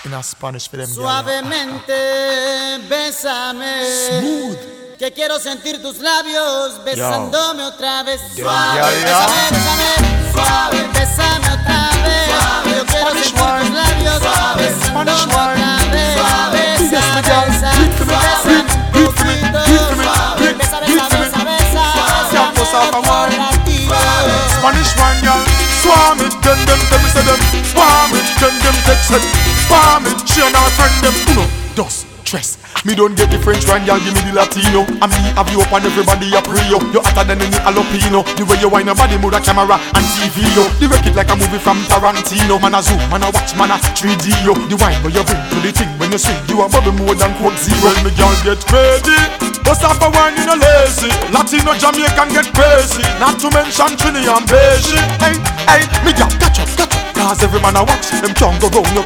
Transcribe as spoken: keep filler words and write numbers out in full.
in a Spanish for them. Suavemente, bésame. Smooth. Que quiero sentir tus labios besándome otra vez. Yeah, Suave, yeah, yeah. bésame, bésame. Suave, bésame otra vez. Suave, yo quiero Spanish sentir wine. tus labios Suave, besándome Spanish otra wine. vez. Suave, Besa, yes, my girl. besa, Hit for me, bésame hit, un hit for me, poquito. hit for me, Suave, hit, besa, hit besa, for me. besa, besa. Can't force off a Bésame wine. otro ratito. Spanish wine, y'all. Swarm it, them, them, them, say them. Swarm it, them, them, text it. Swarm it, she and her friend them. Uno, dos, tres. Me don't get the French wine, y'all give me the Latino. And me have you up and everybody a pray yo. You hotter than any jalapeno. The way you wine your body, move a camera and T V yo. The wreck it like a movie from Tarantino. Man a zoom, man a watch, man a three D yo. The wine where you bring to the thing when you swing, you a bubble more than Coke Zero. Well, me girl get crazy. Bust off a wine in a lazy. Latino Jamaican get crazy. Not to mention Trini and Beijing. Hey, hey, me girl catch up, catch up. Cause every man a watch them tongue go round you.